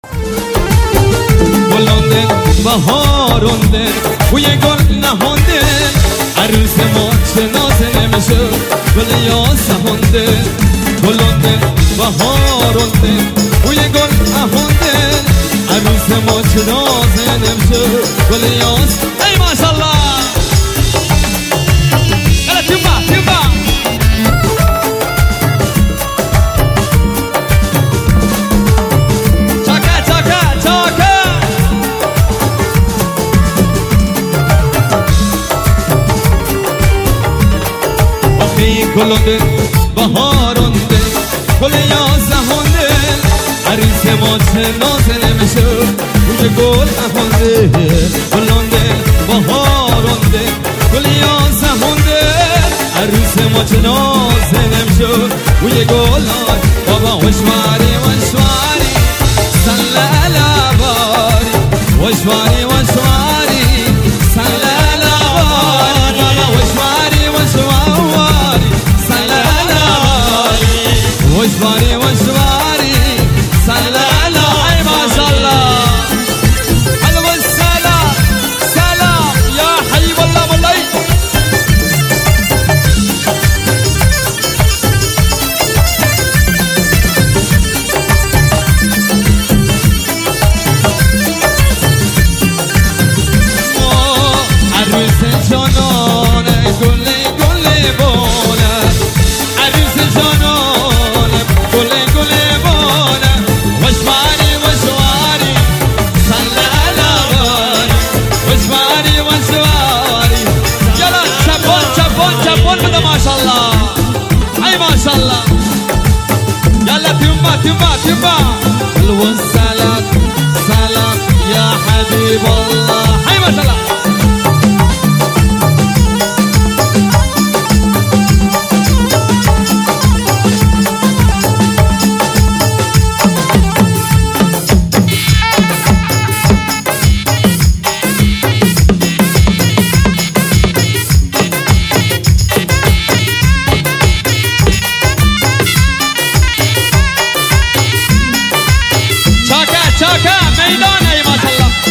گلانده بهارونده و یه گل نهانده عروس ما چه نازه نمیشه گل یاسهانده گلانده بهارونده و یه گل نهانده عروس ما چه نازه نمیشه گل یاس ای ماشالله يلا تيمبا تيمبا گلانده بهارونده گل یازهانده عروس ما چه نازه نمیشه روی گل نهانده گلانده بهارونده گل یازهانده عروس ما چه نازه نمیشه روی گل بابا وشواری وشواری سلالا باری وشواری وشواری سلالا باری بابا وشواری وشواری وشواري وشواري سلالا اي ما شاء الله حلو السلام سلام يا حي والله والله عروس جانانه گله گله بونه عروس جانانه گله گله بونه وشواری وشواری سلالا وشواری وشواری يلا چپون چپون چپون بده ماشاءالله ای ماشاءالله يلا تيمبا تيمبا تيمبا الوسلام سلام يا حبيب الله ای ماشاءالله شاكا ميدان اي ما شاء الله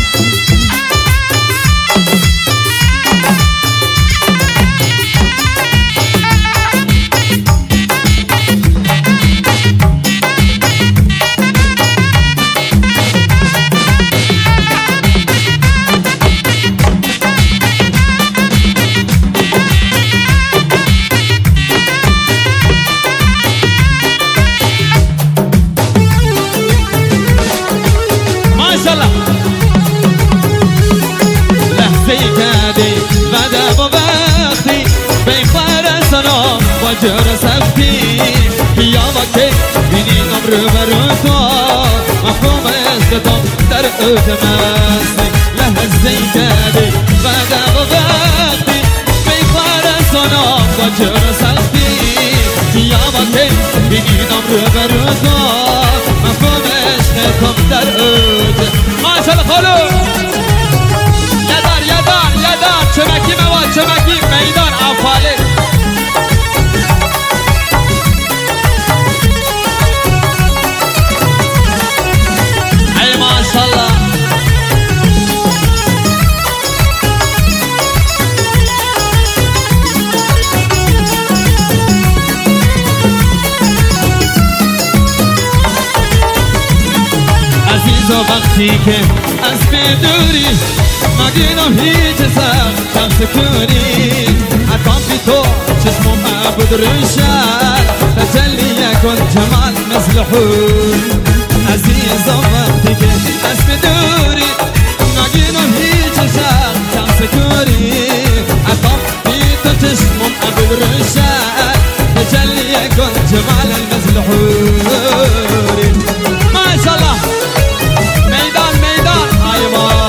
وجر سفتی بیا وقتی بینی نمر برتا مفهوم استتام در اتماستی لحظه کردی بعد وقتی بیخوار سنا وجر سفتی بیا وقتی بینی نمر برتا مفهوم استتام در اتماستی ماشاءالله خالو یدار یدار یدار چمکی مواد چمکی میدان افاله وقتی که از بدوری مگینم هیچ سر کم سکونی حتام بی تو چشمم عبود روشن تجلی کن جمال مثل حور عزیزم وقتی که از بدوری مگینم هیچ سر کم سکونی حتام بی تو چشمم عبود روشن تجلی کن جمال مثل حور ما شاء الله ميدان ميدان ايوه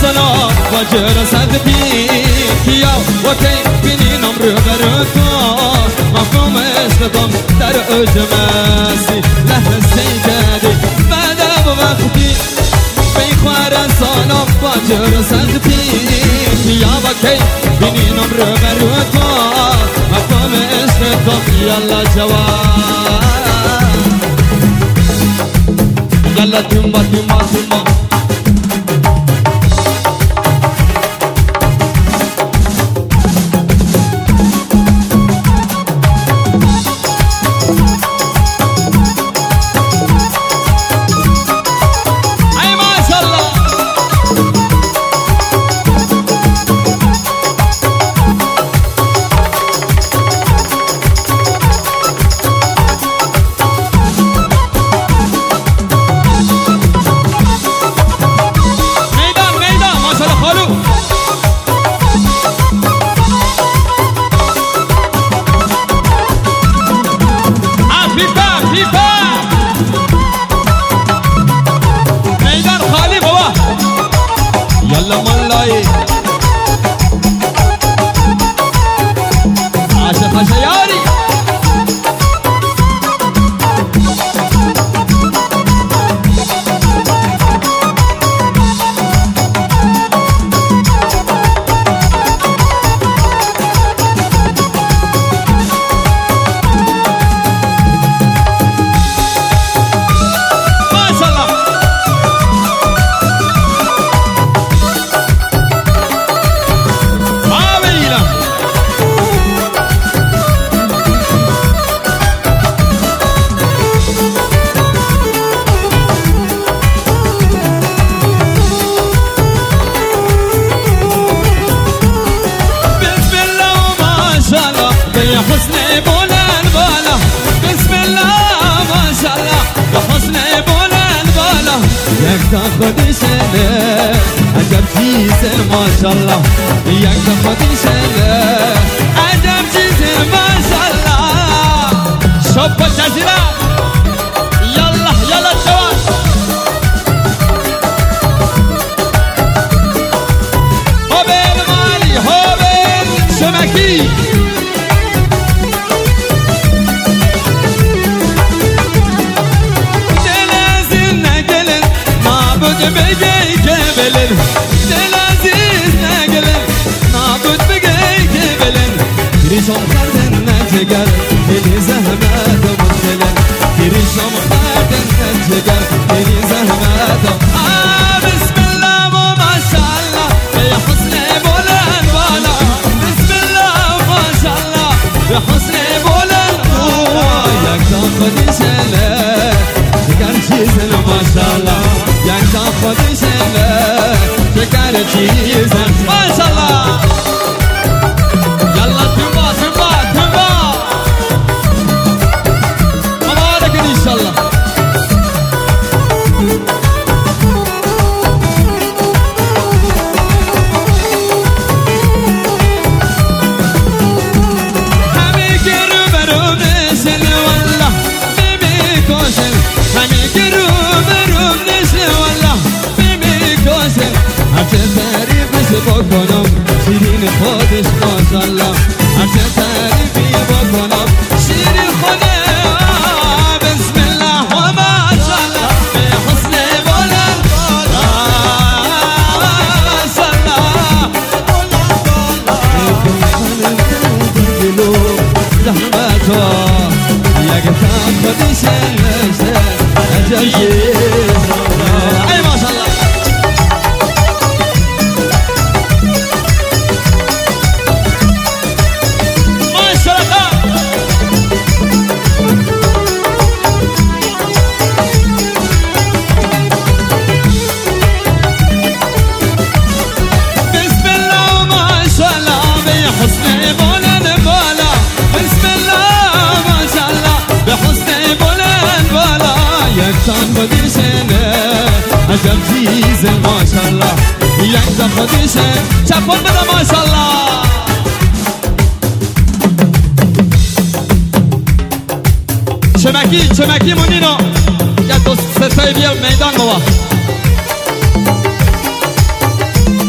سلام با جرسد کیا و کی بینینم رو برکا مفهوم عشقتم در اجمسی لحظه جدی بعد وقتی بیخوار سلام با جرسد کیا و کی بینینم رو برکا مفهوم عشقتم یلا جواب یلا تیما تیما تیما خودی شده عجب چیزه ماشالله یک خودی شده عجب چیزه ماشالله شب با جزیره یلا یلا جوان هوبل مالی هوبل شمکی بگی که بلن دل عزیز نگلن نابود بگی که بلن گریشم خردن نجگر دلی زحمت و مشکلن گریشم خردن نجگر دلی زحمت و بسم الله و ماشالله به حسن بلند بالا بسم الله و ماشالله به حسن بلند بالا یک دام خودی شله دیگر چیزن ماشالله یک دام خودی شله دیگر چیزن ماشالله یلا تنبا تنبا تنبا مبارک انشالله بکنم شیرین خودش ماشالله هرچه تعریفی بکنم شیرین خودم بسم الله و ماشالله به حسن بلند ماشالله دلو زحمتو یک تام خودش نشه عجب چیز ای ماشالله عجب چیز ماشالله یک دم خودیشه چپون بده ماشالله چمکی مونینو یا دو ستای بیار میدان بابا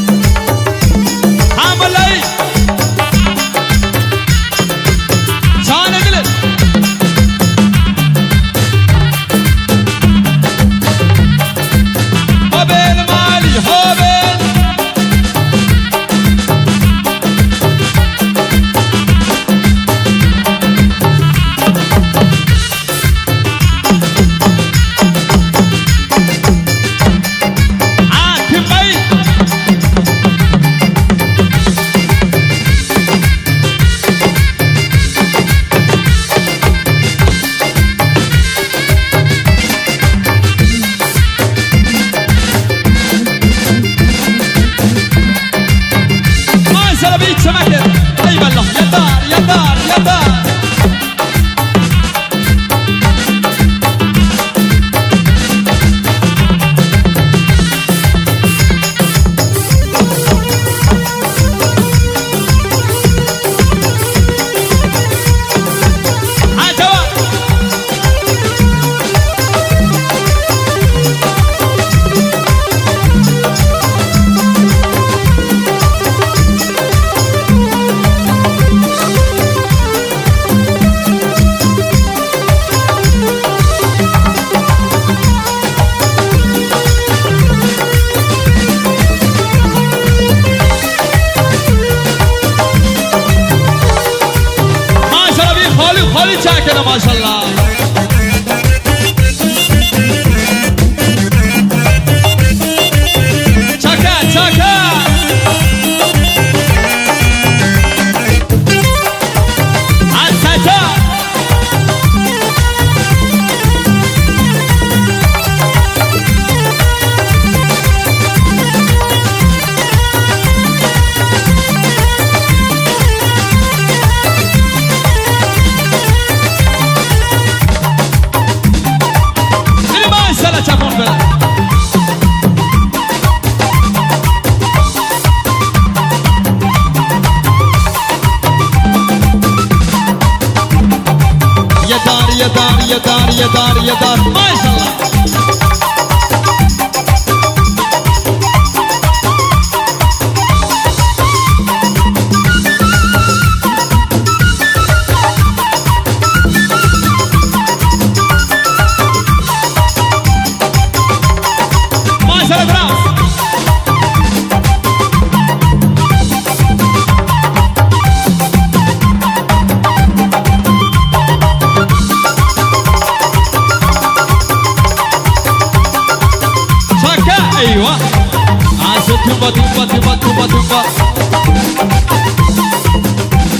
dar maşallah. Maşallah bravo. ايوه عاشت تبا تبا تبا تبا تبا